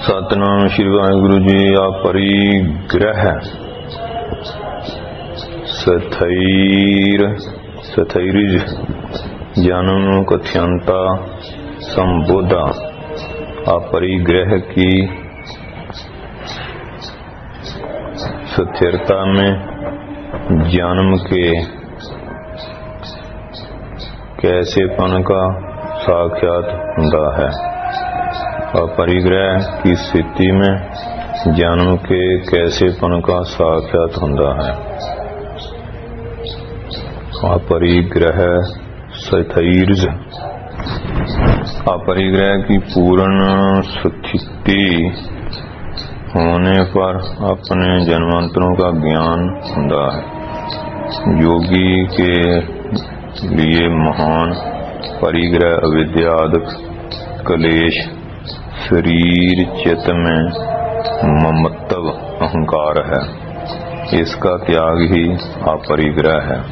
सतनाम श्री वाहिगुरु जी। अपरिग्रह स्थैर्य जन्म कथ्यंता संबोधा। अपरिग्रह की स्थिरता में जन्म के कैसेपन का साक्षात होता है। अपरिग्रह की स्थिति में जन्म के कैसेपन का साक्षात होता है। अपरिग्रह स्थैर्य अपरिग्रह की पूर्ण स्थिति होने पर अपने जन्मांतरों का ज्ञान होता है। योगी के लिए महान परिग्रह अविद्या आदि क्लेश शरीर चित्त में ममत्व अहंकार है। इसका त्याग ही अपरिग्रह है।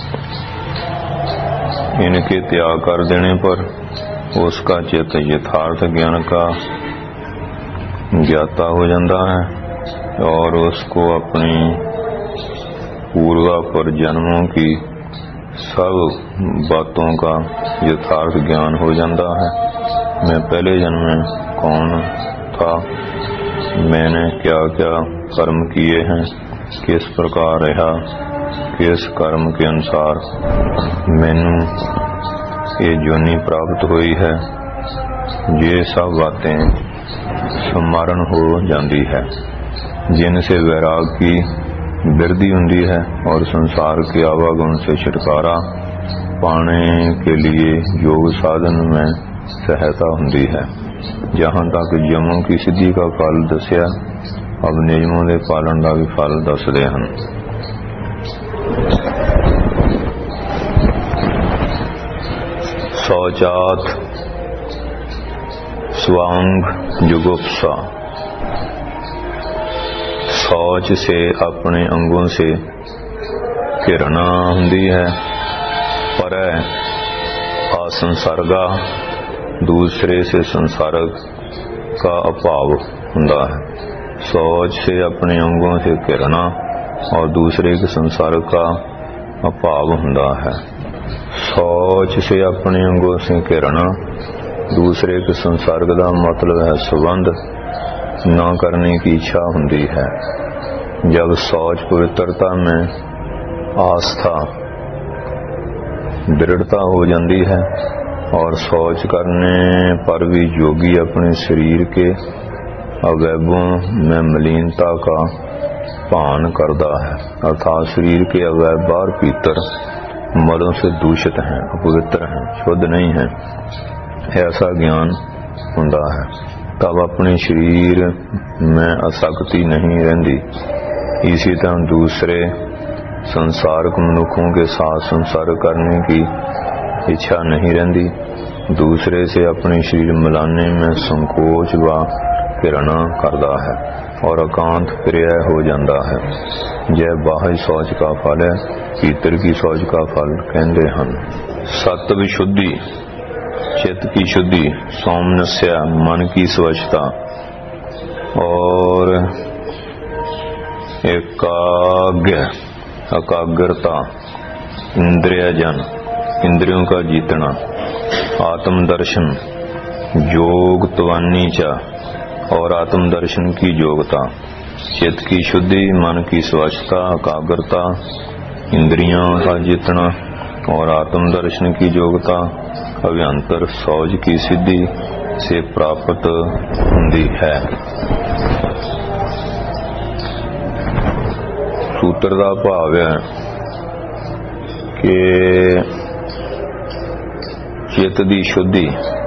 इनके त्याग कर देने पर उसका चित्त यथार्थ ज्ञान का ज्ञाता हो जाता है और उसको अपनी पूर्वापर जन्मों की सब बातों का यथार्थ ज्ञान हो जाता है। मैं पहले जन्म में कौन था, मैंने क्या क्या कर्म किए हैं, किस प्रकार रहा, किस कर्म के अनुसार मैनू ये जोनी प्राप्त हुई है, ये सब बातें स्मरण हो जाती है। जिनसे वैराग की वृद्धि होती है और संसार के आवागमन से छुटकारा पाने के लिए योग साधन में सहायता होती है। जहां तक यमों की सिद्धि का फल दसिया, अब नियमों के पालन का भी फल दसदे हैं। शौचात स्वांग जुगुप्सा। शौच से अपने अंगों से घृणा होती है, पर असंसर्गा दूसरे से संसर्ग का अभाव होता है। शौच से अपने अंगों से घृणा और दूसरे के संसर्ग का अभाव होता है। शौच से अपने अंगों से घृणा, दूसरे के संसर्ग का मतलब है संबंध न करने की इच्छा होती है। जब शौच पवित्रता में आस्था दृढ़ता हो जाती है और शौच करने पर भी योगी अपने शरीर के अवयवों में मलिनता का पान करता है, अर्थात शरीर के अवयव बाहर भीतर मलों से दूषित हैं, अपवित्र हैं, शुद्ध नहीं हैं, ऐसा ज्ञान होता है। तब अपने शरीर में आसक्ति नहीं रहती। इसी तरह दूसरे संसारक मनुखों के साथ संसर्ग करने की इच्छा नहीं रहती। दूसरे से अपने शरीर मिलाने में संकोच व घृणा करता है और एकांत प्रिय हो जाता है। यह बाह्य शौच का फल है, भीतर की शौच का फल कहते हैं। सत्व विशुद्धि, चित्त की शुद्धि, सौम्यस्य मन की स्वच्छता और एकाग्रता, इंद्रियजन इंद्रियों का जीतना, आत्मदर्शन योगत्वानी चा और आत्मदर्शन की योग्यता, चित्त की शुद्धि, मन की स्वच्छता, एकाग्रता, इंद्रियों का जीतना और आत्मदर्शन की योग्यता अभ्यंतर शौच की सिद्धि से प्राप्त होती है। सूत्र का भाव है कि चित्त की शुद्धि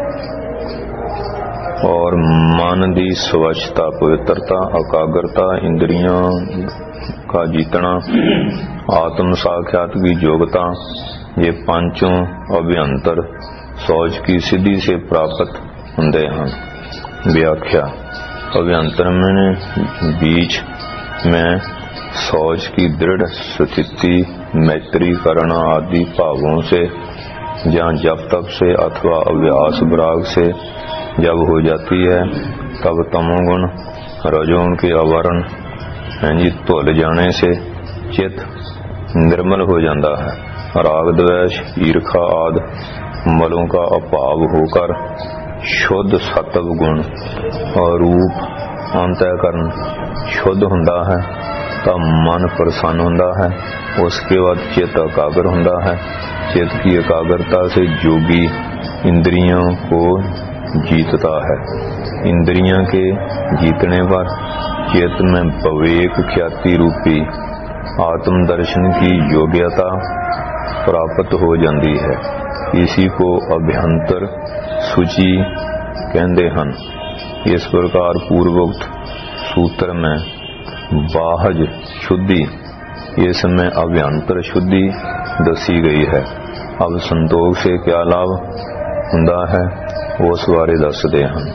और मन की स्वच्छता, पवित्रता, एकाग्रता, इंद्रियों का जीतना, आत्म साक्षात की योग्यता, ये पांचों अभ्यंतर शौच की सिद्धि से प्राप्त होते हैं। व्याख्या। अभ्यंतर में बीच में शौच की दृढ़ स्थिति मैत्री करना आदि भावों से या जब तक से अथवा अभ्यास विराग से जब हो जाती है तब तमोगुण रजोगुण के आवरण हैं जी धुल जाने से चित निर्मल हो जाता है। राग द्वेष ईर्खा आदि मलों का अभाव होकर शुद्ध सत्व गुण और रूप अंतःकरण शुद्ध हुंदा है। तब मन प्रसन्न हुंदा है। उसके बाद चित्त एकाग्र हुंदा है। चित्त की एकाग्रता से योगी इंद्रियों को जीतता है। इंद्रियों के जीतने पर चित्त में विवेक ख्याति रूपी आत्म दर्शन की योग्यता प्राप्त हो जाती है। इसी को अभ्यंतर शुचि कहते हैं। इस प्रकार पूर्वोक्त सूत्र में बाहज शुद्धि, इसमें अभ्यंतर शुद्धि दसी गई है। अब संतोख से क्या लाभ हुंदा है उस बारे दसदे हैं।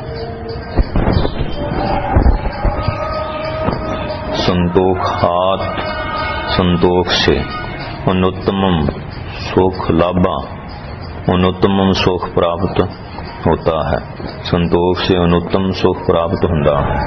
संतोखात, संतोख से अनुत्तमम सुख लाभा, अनुत्तमम सुख प्राप्त होता है। संतोख से अनुत्तम सुख प्राप्त होता है।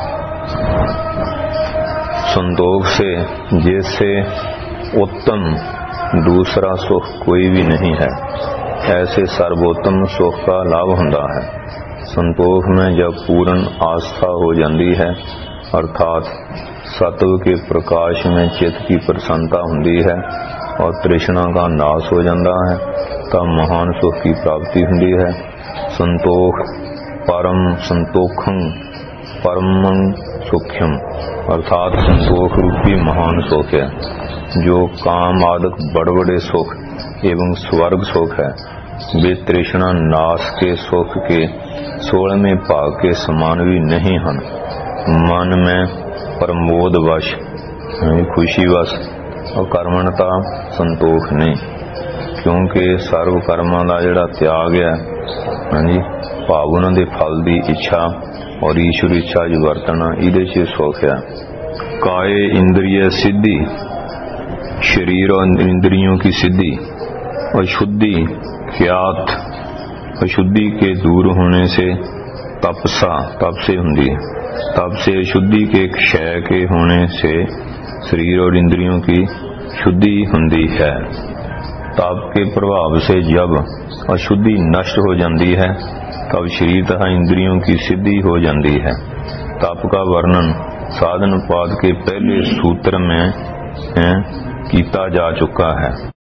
संतोख से जैसे उत्तम दूसरा सुख कोई भी नहीं है, ऐसे सर्वोत्तम सुख का लाभ होता है। संतोख में जब पूर्ण आस्था हो जाती है, अर्थात सत्व के प्रकाश में चित्त की प्रसन्नता होती है और तृष्णा का नाश हो जाता है, तब महान सुख की प्राप्ति होती है। संतोख परम संतोखं परमं सुख्यम, अर्थात संतोख रूपी महान सुख है, जो काम आदि बड़े बड़े सुख एवं स्वर्ग सुख है। वे तृष्णा नाश के सुख के 16वें भाग के समान भी नहीं हैं। मन में प्रमोदवश खुशीवश अकर्मणता संतोख नहीं, क्योंकि सर्व कर्मां दा जिहड़ा त्याग है, हाँ जी, भाव उन्हां दे फल दी इच्छा और ईश्वर इच्छा च वरतना, इहदे च सुख है। काये इंद्रिय सिद्धि, शरीर और इंद्रियों की सिद्धि। अशुद्धि ख्यात, अशुद्धि के दूर होने से तपसा, तप से हुंदी है। तप से अशुद्धि के क्षय के होने से शरीर और इंद्रियों की शुद्धि हुंदी है। तप के प्रभाव से जब अशुद्धि नष्ट हो जाती है, तब शरीर तथा इंद्रियों की सिद्धि हो जाती है। तप का वर्णन साधन पाद के पहले सूत्र में किया जा चुका है।